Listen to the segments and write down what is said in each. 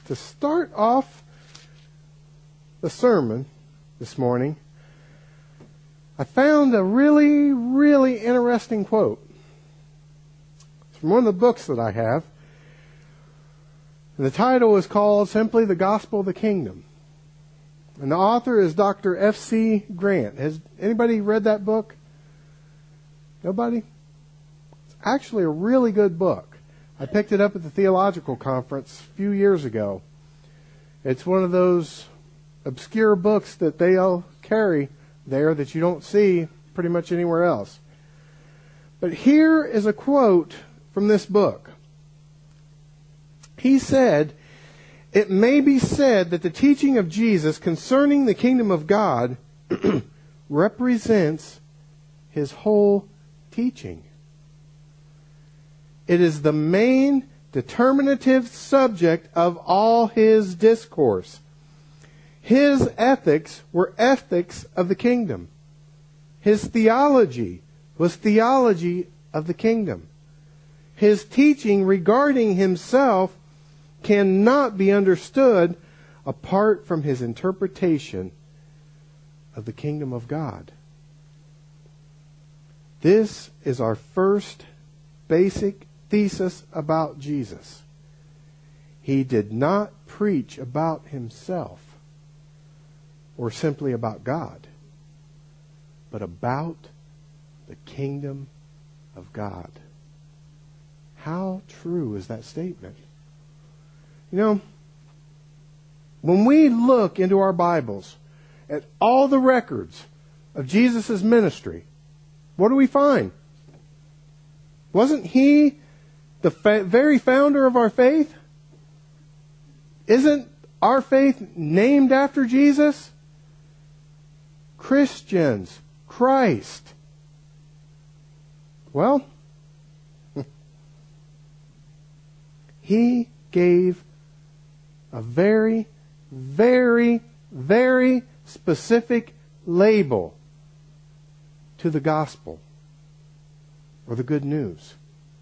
to start off the sermon this morning, I found a really, really interesting quote. It's from one of the books that I have. And the title is called simply The Gospel of the Kingdom. And the author is Dr. F.C. Grant. Has anybody read that book? Nobody? It's actually a really good book. I picked it up at the theological conference a few years ago. It's one of those obscure books that they all carry there that you don't see pretty much anywhere else. But here is a quote from this book. He said, "It may be said that the teaching of Jesus concerning the kingdom of God represents his whole teaching. It is the main determinative subject of all his discourse. His ethics were ethics of the kingdom. His theology was theology of the kingdom. His teaching regarding himself cannot be understood apart from his interpretation of the kingdom of God." This is our first basic thesis about Jesus. He did not preach about himself or simply about God, but about the kingdom of God. How true is that statement? You know, when we look into our Bibles at all the records of Jesus' ministry, what do we find? Wasn't he the very founder of our faith? Isn't our faith named after Jesus? Christians, Christ. Well, he gave a very, very, very specific label to the gospel or the good news.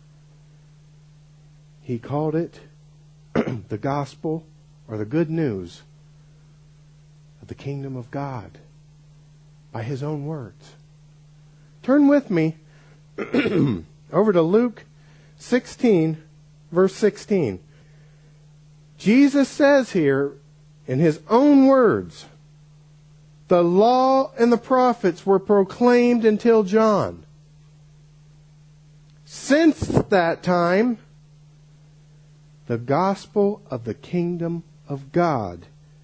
He called it the gospel or the good news of the kingdom of God by his own words. Turn with me over to Luke 16, verse 16. Jesus says here in his own words, "The law and the prophets were proclaimed until John. Since that time, the gospel of the kingdom of God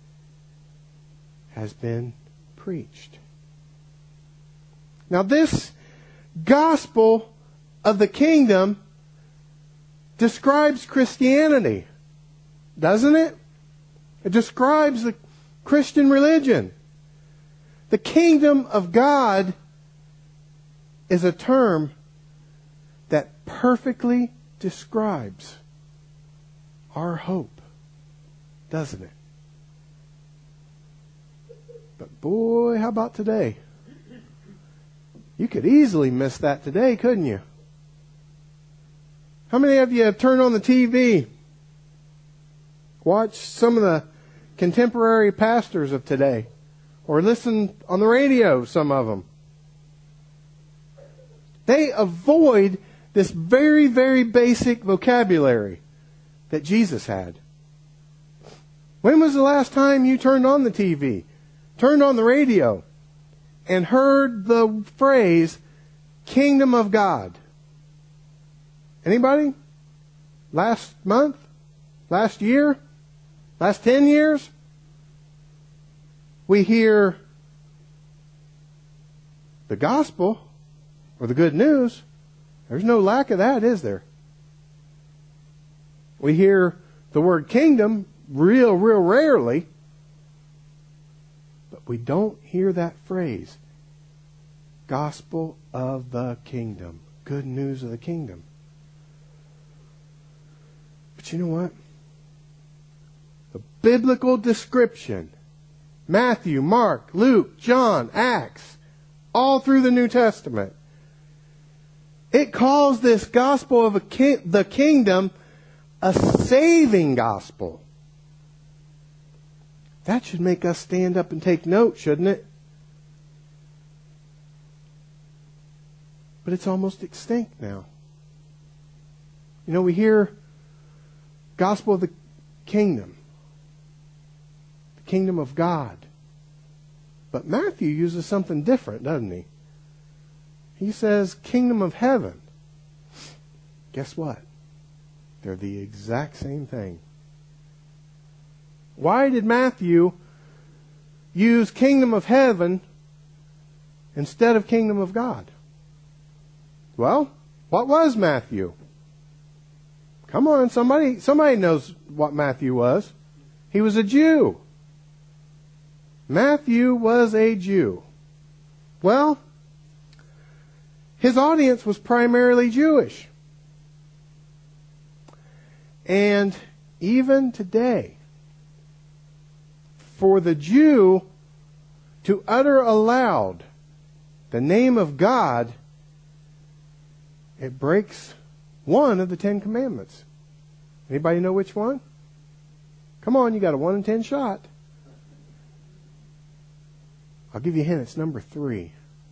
has been preached." Now this gospel of the kingdom describes Christianity, doesn't it? It describes the Christian religion. The kingdom of God is a term that perfectly describes our hope, doesn't it? But boy, how about today? You could easily miss that today, couldn't you? How many of you have turned on the TV, watched some of the contemporary pastors of today, or listened on the radio, some of them? They avoid this very, very basic vocabulary that Jesus had. When was the last time you turned on the TV, turned on the radio, and heard the phrase, kingdom of God? Anybody? Last month? Last year? Last 10 years? We hear the gospel, or the good news. There's no lack of that, is there? We hear the word kingdom real rarely. But we don't hear that phrase, gospel of the kingdom, good news of the kingdom. But you know what? The biblical description, Matthew, Mark, Luke, John, Acts, all through the New Testament, it calls this gospel of the kingdom a saving gospel. That should make us stand up and take note, shouldn't it? But it's almost extinct now. You know, we hear gospel of the kingdom of God. But Matthew uses something different, doesn't he? He says kingdom of heaven. Guess what? They're the exact same thing. Why did Matthew use kingdom of heaven instead of kingdom of God? Well, what was Matthew? Come on, somebody knows what Matthew was. He was a Jew. Matthew was a Jew. Well, his audience was primarily Jewish. And even today, for the Jew to utter aloud the name of God, it breaks one of the 10 Commandments. Anybody know which one? Come on, you got a 1 in 10 shot. I'll give you a hint. It's number 3.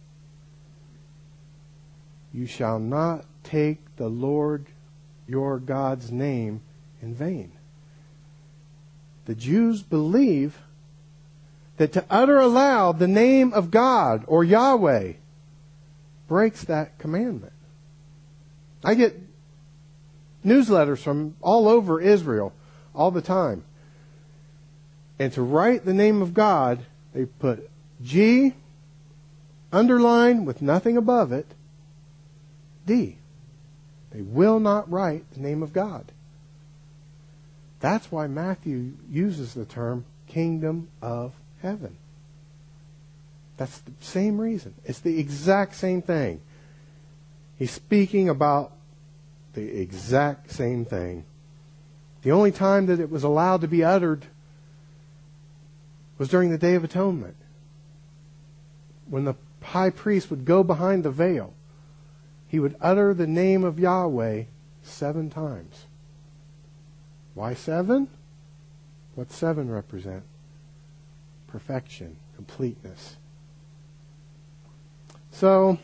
You shall not take the Lord your God's name in vain. The Jews believe that to utter aloud the name of God or Yahweh breaks that commandment. I get newsletters from all over Israel all the time. And to write the name of God, they put G, underline with nothing above it, D. They will not write the name of God. That's why Matthew uses the term kingdom of heaven. That's the same reason. It's the exact same thing. He's speaking about the exact same thing. The only time that it was allowed to be uttered was during the Day of Atonement, when the high priest would go behind the veil. He would utter the name of Yahweh 7 times. Why 7? What 7 represent? Perfection, completeness. So,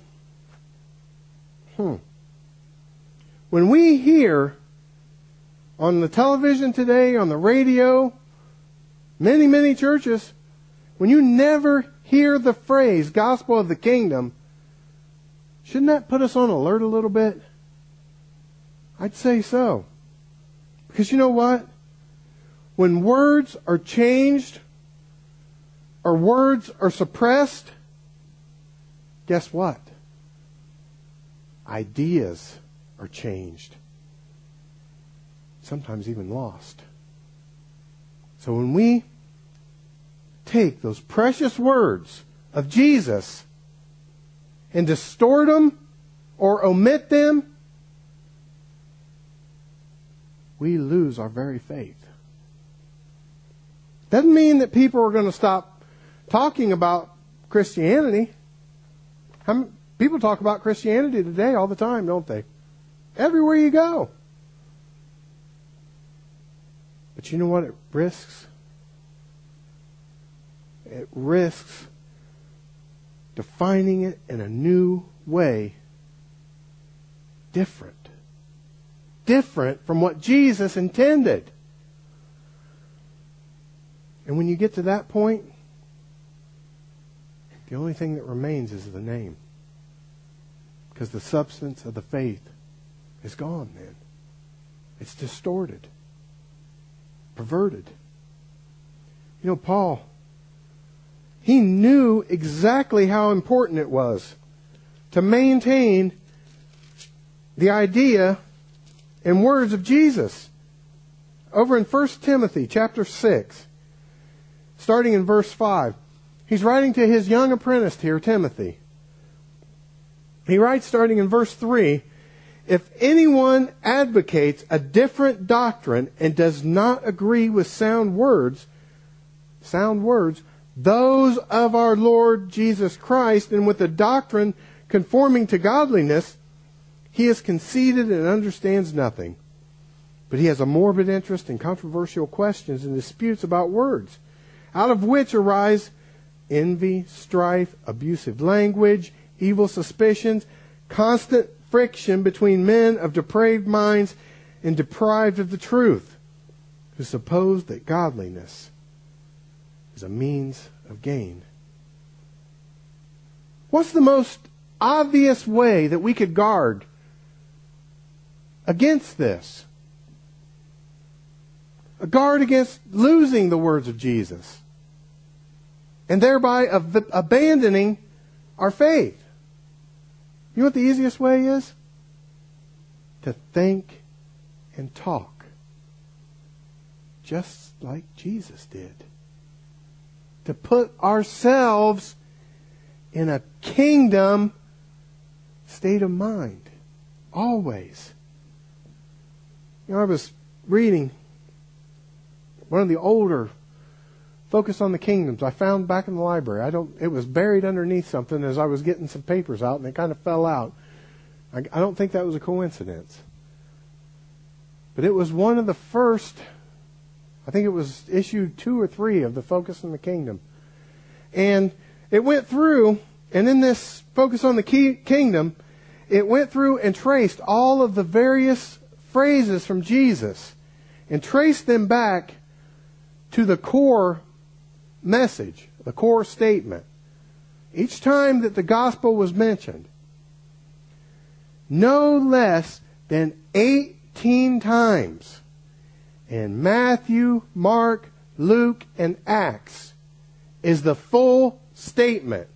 when we hear on the television today, on the radio, many churches, when you never hear the phrase gospel of the kingdom, shouldn't that put us on alert a little bit? I'd say so. Because you know what? When words are changed or words are suppressed, guess what? Ideas are changed. Sometimes even lost. So when we take those precious words of Jesus and distort them or omit them, we lose our very faith. Doesn't mean that people are going to stop talking about Christianity. People talk about Christianity today all the time, don't they? Everywhere you go. But you know what it risks? It risks defining it in a new way. Different from what Jesus intended. And when you get to that point, the only thing that remains is the name. Because the substance of the faith is gone then. It's distorted. Perverted. You know, Paul, he knew exactly how important it was to maintain the idea and words of Jesus. Over in 1 Timothy chapter 6, starting in verse 5, he's writing to his young apprentice here, Timothy. He writes, starting in verse 3, if anyone advocates a different doctrine and does not agree with sound words, those of our Lord Jesus Christ, and with the doctrine conforming to godliness, he is conceited and understands nothing. But he has a morbid interest in controversial questions and disputes about words, out of which arise envy, strife, abusive language, evil suspicions, constant friction between men of depraved minds and deprived of the truth, who suppose that godliness is a means of gain. What's the most obvious way that we could guard against this? A guard against losing the words of Jesus and thereby abandoning our faith. You know what the easiest way is? To think and talk just like Jesus did. To put ourselves in a kingdom state of mind. Always. You know, I was reading one of the older Focus on the Kingdoms I found back in the library. It was buried underneath something as I was getting some papers out, and it kind of fell out. I don't think that was a coincidence. But it was one of the first, I think it was issue 2 or 3 of the Focus on the Kingdom. And it went through, and in this Focus on the Kingdom, it went through and traced all of the various phrases from Jesus and traced them back to the core message, the core statement. Each time that the gospel was mentioned, no less than 18 times in Matthew, Mark, Luke, and Acts is the full statement.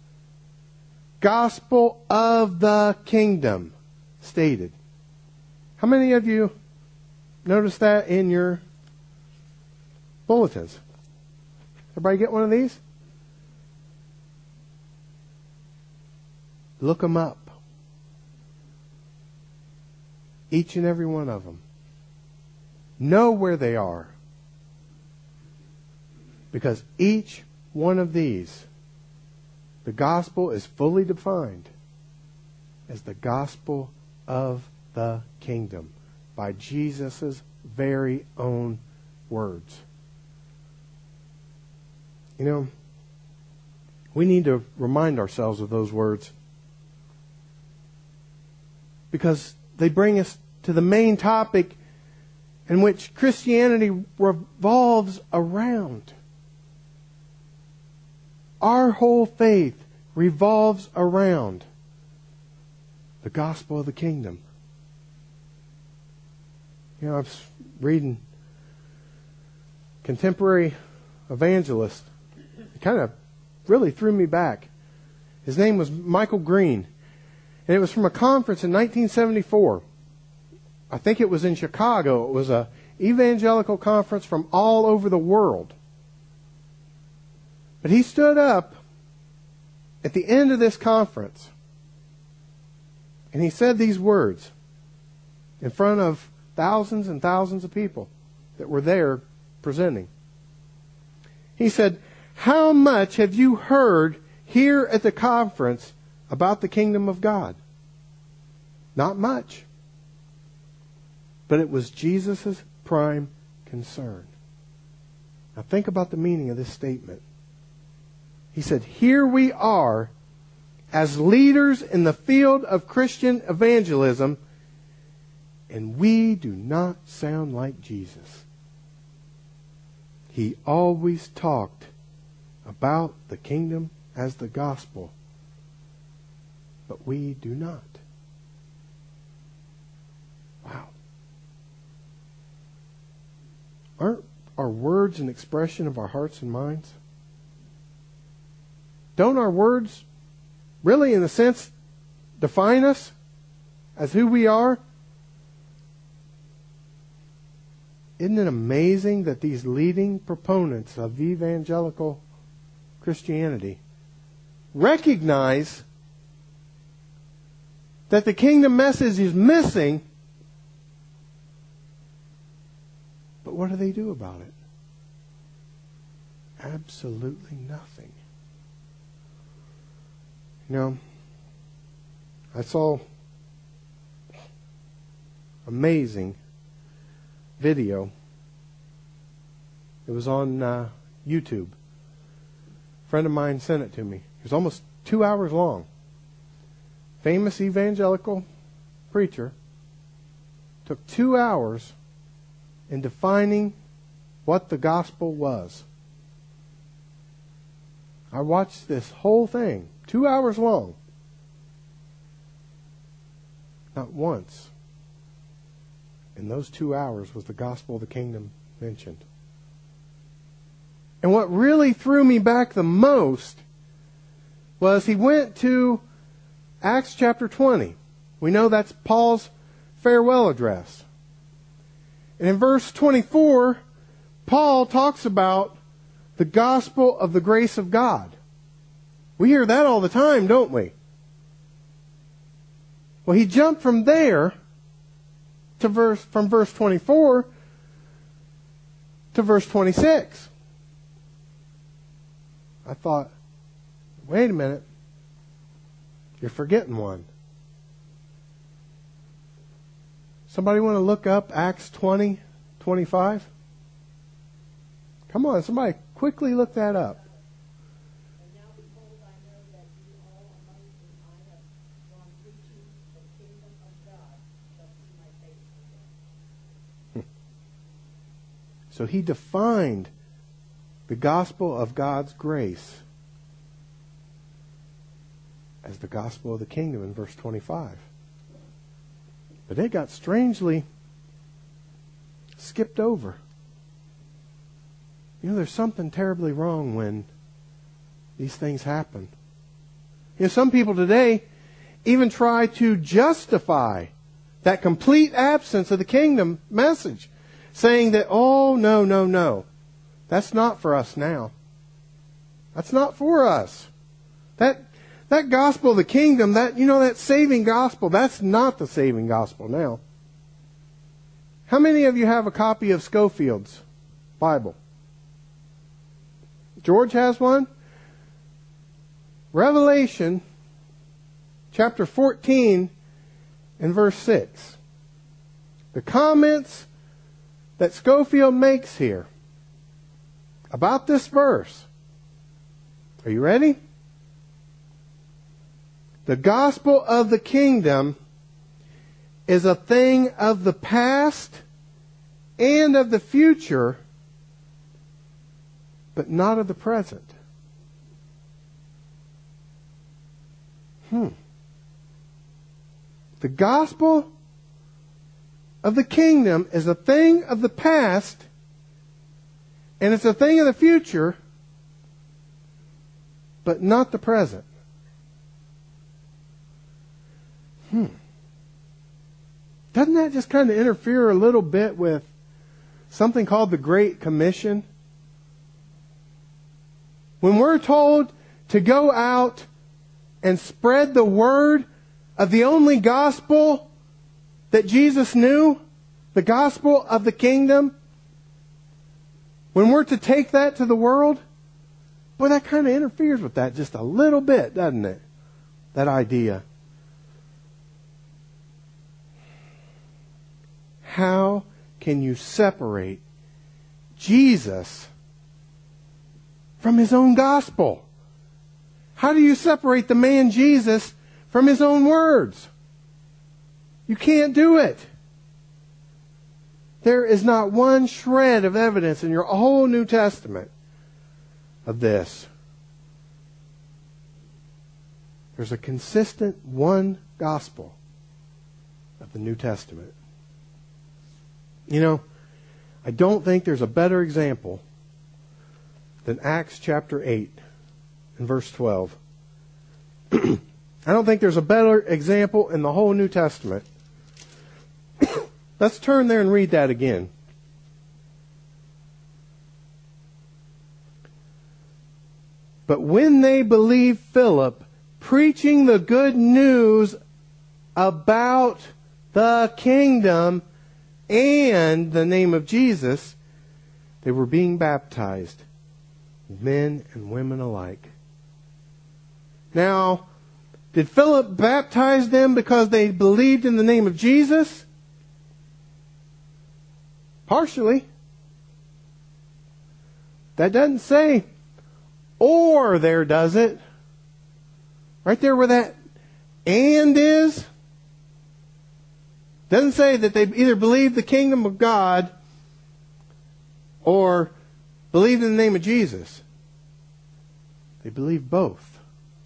Gospel of the kingdom stated. How many of you noticed that in your bulletins? Everybody get one of these? Look them up. Each and every one of them. Know where they are. Because each one of these, the gospel is fully defined as the gospel of the kingdom by Jesus' very own words. You know, we need to remind ourselves of those words because they bring us to the main topic in which Christianity revolves around. Our whole faith revolves around the gospel of the kingdom. You know, I was reading contemporary evangelist. It kind of really threw me back. His name was Michael Green. And it was from a conference in 1974. I think it was in Chicago. It was a evangelical conference from all over the world. But he stood up at the end of this conference and he said these words in front of thousands and thousands of people that were there presenting. He said, "How much have you heard here at the conference about the kingdom of God?" Not much. But it was Jesus' prime concern. Now think about the meaning of this statement. He said, here we are as leaders in the field of Christian evangelism, and we do not sound like Jesus. He always talked about the kingdom as the gospel, but we do not. Wow. Aren't our words an expression of our hearts and minds? Don't our words really, in a sense, define us as who we are? Isn't it amazing that these leading proponents of evangelical Christianity recognize that the kingdom message is missing, but what do they do about it? Absolutely nothing. You know, I saw amazing video. It was on YouTube. A friend of mine sent it to me. It was almost 2 hours long. Famous evangelical preacher took 2 hours in defining what the gospel was. I watched this whole thing, 2 hours long. Not once in those 2 hours was the gospel of the kingdom mentioned. And what really threw me back the most was he went to Acts chapter 20. We know that's Paul's farewell address. And in verse 24, Paul talks about the gospel of the grace of God. We hear that all the time, don't we? Well, he jumped from there to from verse 24 to verse 26. I thought, wait a minute. You're forgetting one. Somebody want to look up Acts 20:25? Come on, somebody quickly look that up. And now behold, I know that you all among whom I have gone preaching the kingdom of God shall see my face again. So he defined the gospel of God's grace as the gospel of the kingdom in verse 25. But it got strangely skipped over. You know, there's something terribly wrong when these things happen. You know, some people today even try to justify that complete absence of the kingdom message, saying that, oh, no. That's not for us now. That's not for us. That gospel of the kingdom, that saving gospel, that's not the saving gospel now. How many of you have a copy of Scofield's Bible? George has one? Revelation chapter 14 and verse 6. The comments that Scofield makes here about this verse. Are you ready? The gospel of the kingdom is a thing of the past and of the future, but not of the present. The gospel of the kingdom is a thing of the past and it's a thing of the future, but not the present. Doesn't that just kind of interfere a little bit with something called the Great Commission? When we're told to go out and spread the word of the only gospel that Jesus knew, the gospel of the kingdom, when we're to take that to the world, boy, that kind of interferes with that just a little bit, doesn't it? That idea. How can you separate Jesus from his own gospel? How do you separate the man Jesus from his own words? You can't do it. There is not one shred of evidence in your whole New Testament of this. There's a consistent one gospel of the New Testament. You know, I don't think there's a better example than Acts chapter 8 and verse 12. I don't think there's a better example in the whole New Testament. Let's turn there and read that again. But when they believed Philip preaching the good news about the kingdom and the name of Jesus, they were being baptized, men and women alike. Now, did Philip baptize them because they believed in the name of Jesus? Partially. That doesn't say or there, does it? Right there where that and is. Doesn't say that they either believe the kingdom of God or believe in the name of Jesus. They believe both.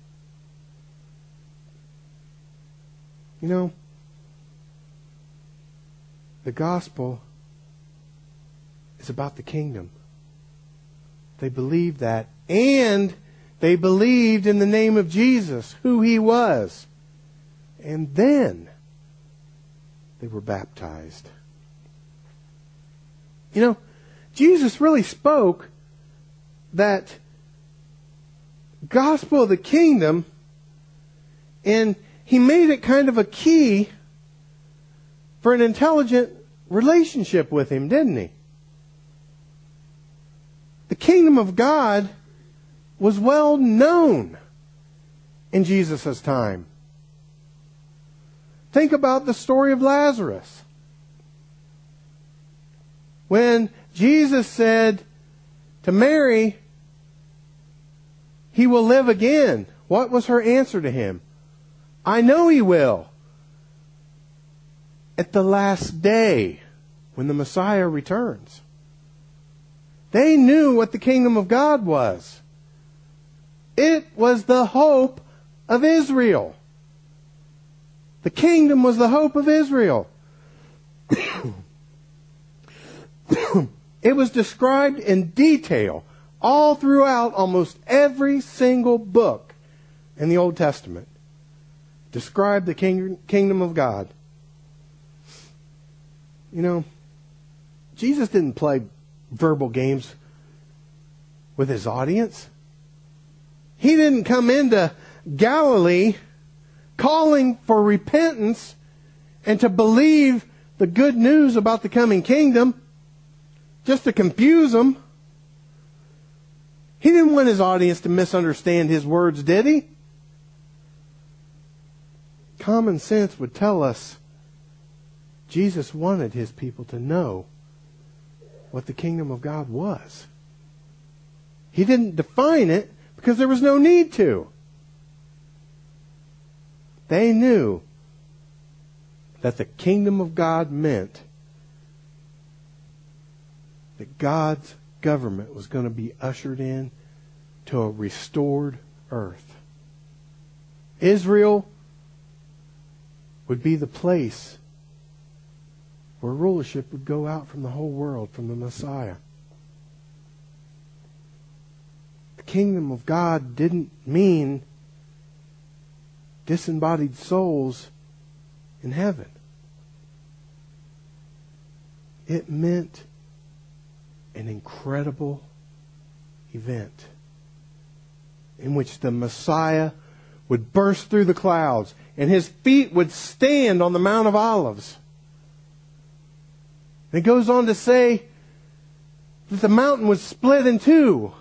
You know, the gospel is about the kingdom. They believed that, and they believed in the name of Jesus, who He was. And then they were baptized. You know, Jesus really spoke that gospel of the kingdom, and He made it kind of a key for an intelligent relationship with Him, didn't He? The kingdom of God was well known in Jesus' time. Think about the story of Lazarus. When Jesus said to Mary, He will live again, what was her answer to Him? I know He will. At the last day, when the Messiah returns. They knew what the kingdom of God was. It was the hope of Israel. The kingdom was the hope of Israel. It was described in detail all throughout almost every single book in the Old Testament. Described the kingdom of God. You know, Jesus didn't play verbal games with His audience. He didn't come into Galilee calling for repentance and to believe the good news about the coming kingdom just to confuse them. He didn't want His audience to misunderstand His words, did He? Common sense would tell us Jesus wanted His people to know what the kingdom of God was. He didn't define it because there was no need to. They knew that the kingdom of God meant that God's government was going to be ushered in to a restored earth. Israel would be the place where rulership would go out from the whole world, from the Messiah. The kingdom of God didn't mean disembodied souls in heaven. It meant an incredible event in which the Messiah would burst through the clouds and His feet would stand on the Mount of Olives. And it goes on to say that the mountain was split in two.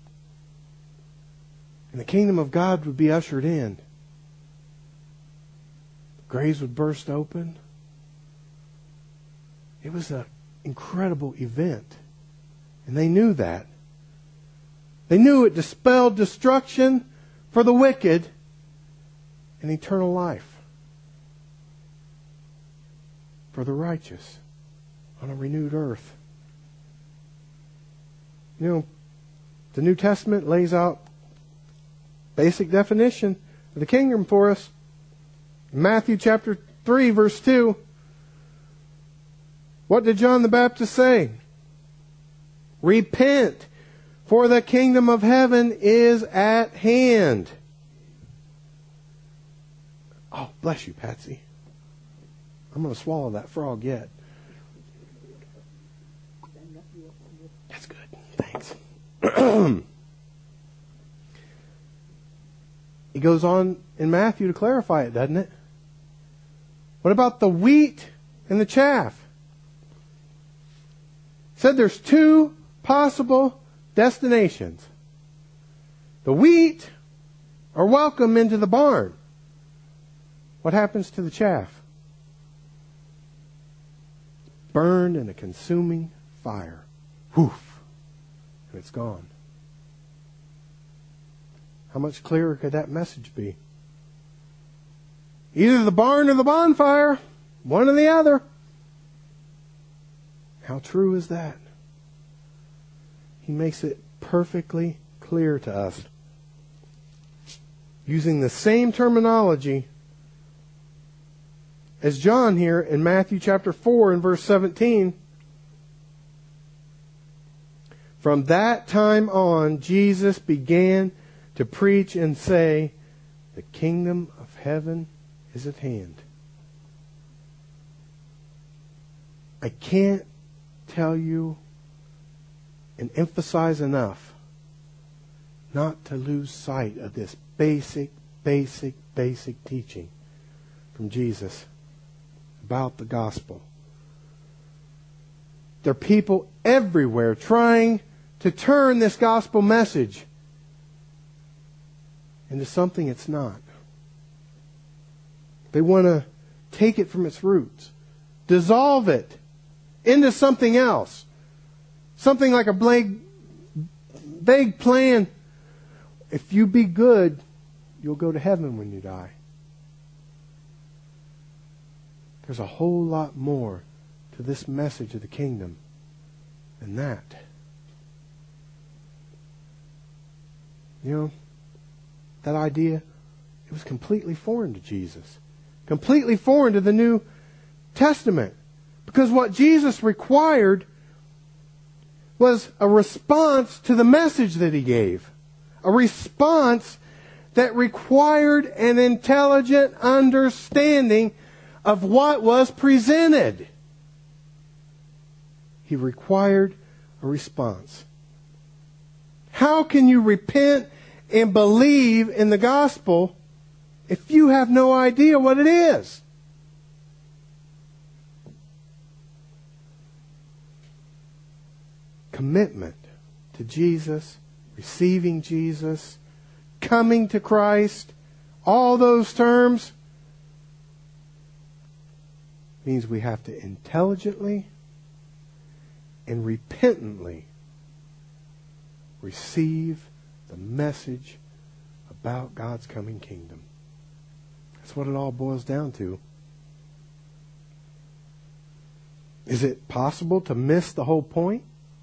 And the kingdom of God would be ushered in. The graves would burst open. It was an incredible event. And they knew that. They knew it dispelled destruction for the wicked and eternal life for the righteous on a renewed earth. You know, the New Testament lays out basic definition of the kingdom for us. In Matthew chapter 3, verse 2, what did John the Baptist say? Repent, for the kingdom of heaven is at hand. Oh, bless you, Patsy. I'm going to swallow that frog yet. That's good. Thanks. He goes on in Matthew to clarify it, doesn't it? What about the wheat and the chaff? It said there's two possible destinations. The wheat are welcome into the barn. What happens to the chaff? Burned in a consuming fire. Whoof. and it's gone. How much clearer could that message be? Either the barn or the bonfire, one or the other. How true is that? He makes it perfectly clear to us. Using the same terminology as John here in Matthew chapter 4 and verse 17. From that time on, Jesus began to preach and say, the kingdom of heaven is at hand. I can't tell you and emphasize enough not to lose sight of this basic teaching from Jesus about the gospel. There are people everywhere trying to turn this gospel message into something it's not. They want to take it from its roots, dissolve it into something else. Something like a vague plan. If you be good, you'll go to heaven when you die. There's a whole lot more to this message of the kingdom than that. You know, that idea, it was completely foreign to Jesus. Completely foreign to the New Testament. Because what Jesus required was a response to the message that He gave. A response that required an intelligent understanding of what was presented. He required a response. How can you repent and believe in the gospel if you have no idea what it is? Commitment to Jesus, receiving Jesus, coming to Christ, all those terms means we have to intelligently and repentantly receive the message about God's coming kingdom. That's what it all boils down to. Is it possible to miss the whole point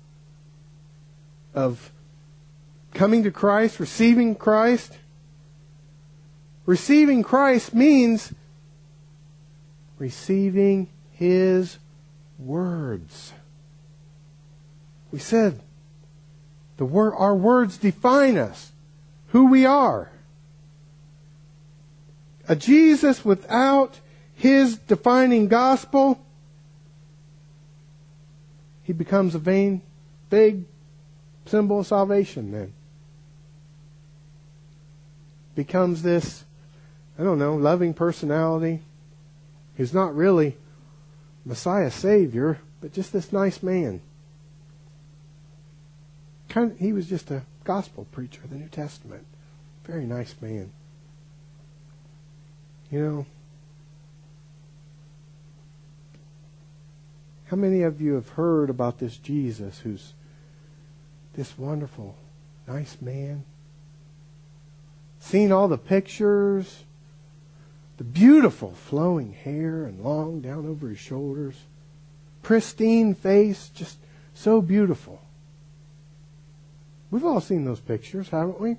of coming to Christ, receiving Christ? Receiving Christ means receiving His words. We said our words define us, who we are. A Jesus without His defining gospel, he becomes a vague symbol of salvation then. Becomes this, loving personality who's not really Messiah Savior, but just this nice man. He was just a gospel preacher of the New Testament. Very nice man. How many of you have heard about this Jesus who's this wonderful, nice man? Seen all the pictures, the beautiful flowing hair and long down over his shoulders, pristine face, just so beautiful. We've all seen those pictures, haven't we?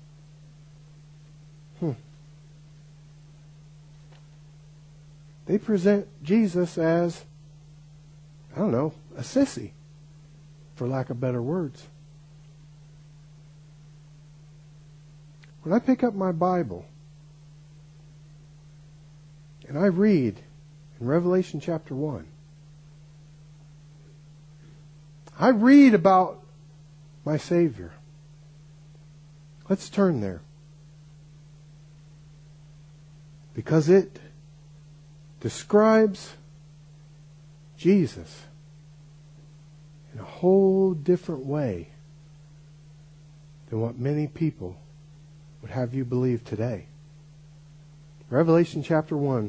They present Jesus as, a sissy, for lack of better words. When I pick up my Bible and I read in Revelation chapter 1, I read about my Savior. Let's turn there. Because it describes Jesus in a whole different way than what many people would have you believe today. Revelation chapter 1,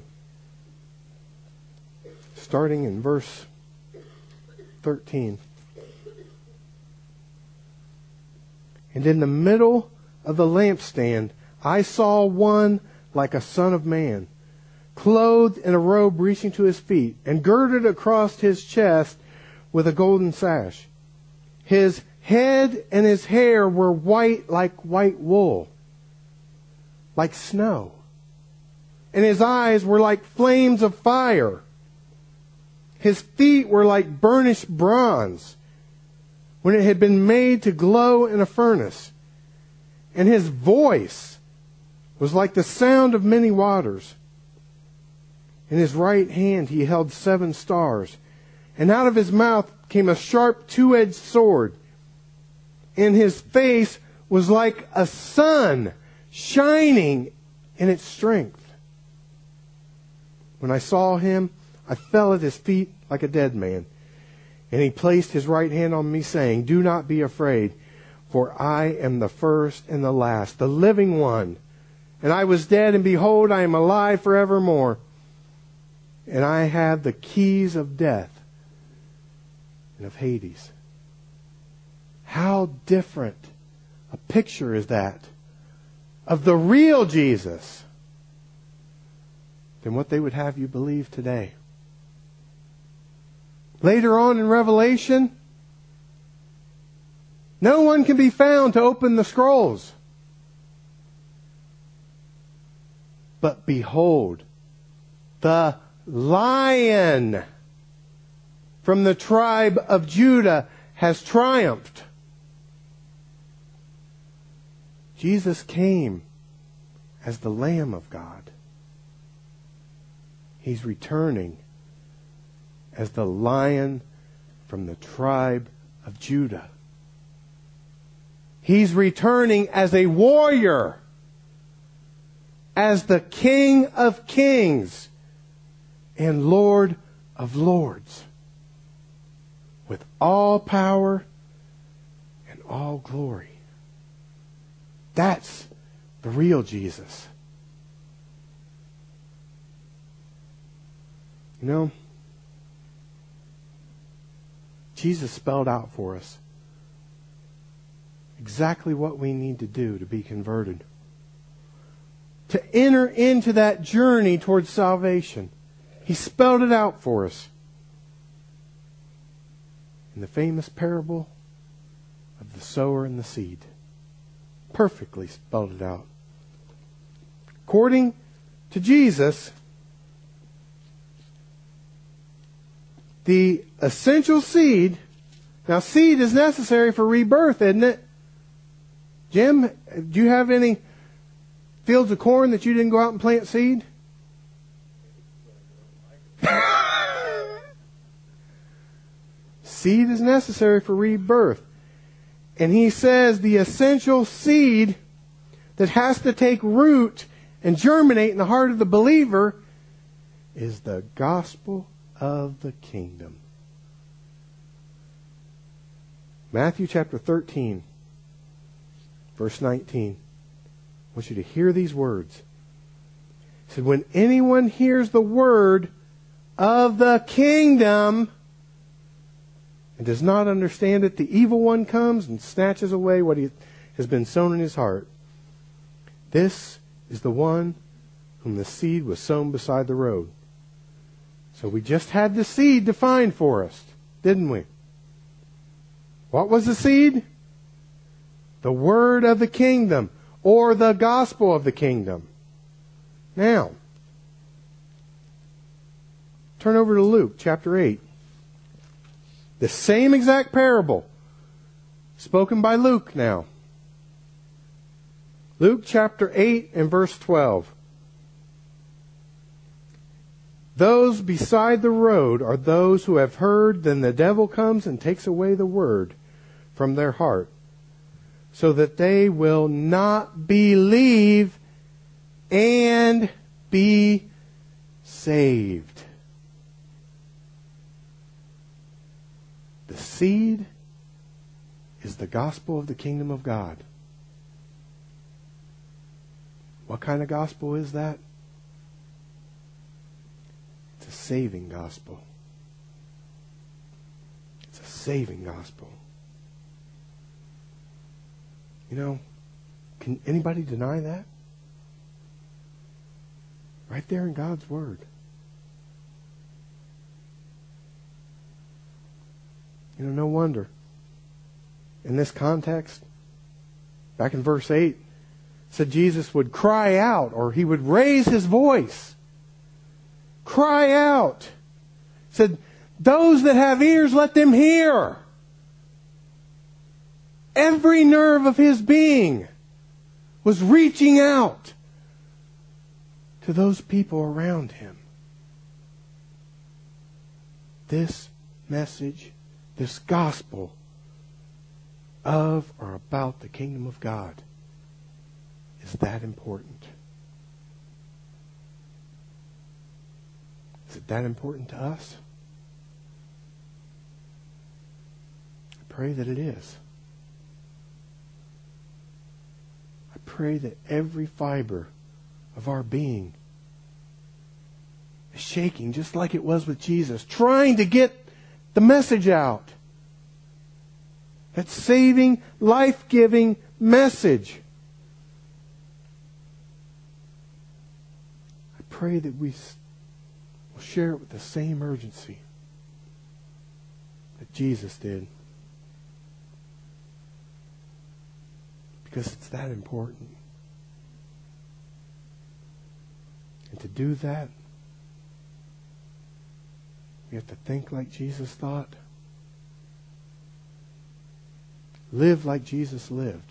starting in verse 13. And in the middle of the lampstand, I saw one like a son of man, clothed in a robe reaching to his feet, and girded across his chest with a golden sash. His head and his hair were white like white wool, like snow. And his eyes were like flames of fire. His feet were like burnished bronze, when it had been made to glow in a furnace. And his voice was like the sound of many waters. In his right hand he held 7 stars, and out of his mouth came a sharp 2-edged sword. And his face was like a sun shining in its strength. When I saw him, I fell at his feet like a dead man. And he placed his right hand on me, saying, "Do not be afraid, for I am the first and the last, the living one. And I was dead, and behold, I am alive forevermore. And I have the keys of death and of Hades." How different a picture is that of the real Jesus than what they would have you believe today. Later on in Revelation, no one can be found to open the scrolls. But behold, the Lion from the tribe of Judah has triumphed. Jesus came as the Lamb of God. He's returning as the Lion from the tribe of Judah. He's returning as a warrior, as the King of Kings and Lord of Lords, with all power and all glory. That's the real Jesus. You know, Jesus spelled out for us exactly what we need to do to be converted, to enter into that journey towards salvation. He spelled it out for us in the famous parable of the sower and the seed. Perfectly spelled it out. According to Jesus, the essential seed, now seed is necessary for rebirth, isn't it? Jim, do you have any fields of corn that you didn't go out and plant seed? Seed is necessary for rebirth. And he says the essential seed that has to take root and germinate in the heart of the believer is the gospel of the kingdom. Matthew chapter 13, verse 19. I want you to hear these words. He said, "When anyone hears the word of the kingdom and does not understand it, the evil one comes and snatches away what has been sown in his heart. This is the one whom the seed was sown beside the road." So we just had the seed defined for us, didn't we? What was the seed? The word of the kingdom, or the gospel of the kingdom. Now, turn over to Luke chapter 8. The same exact parable, spoken by Luke now. Luke chapter 8 and verse 12. "Those beside the road are those who have heard, then the devil comes and takes away the word from their heart, so that they will not believe and be saved." The seed is the gospel of the kingdom of God. What kind of gospel is that? It's a saving gospel. It's a saving gospel. You know, can anybody deny that? Right there in God's Word. You know, no wonder. In this context, back in verse 8, said Jesus would cry out, or he would raise his voice. Cry out. Said, those that have ears, let them hear. Every nerve of his being was reaching out to those people around him. This message, this gospel of or about the kingdom of God is that important. Is it that important to us? I pray that it is. I pray that every fiber of our being is shaking just like it was with Jesus, trying to get the message out. That saving, life-giving message. I pray that we will share it with the same urgency that Jesus did. Because it's that important. And to do that, we have to think like Jesus thought. Live like Jesus lived.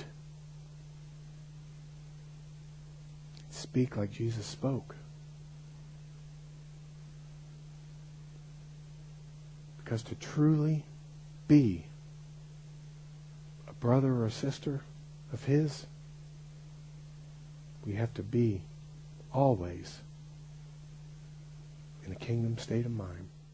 Speak like Jesus spoke. Because to truly be a brother or a sister of His, we have to be always in a kingdom state of mind.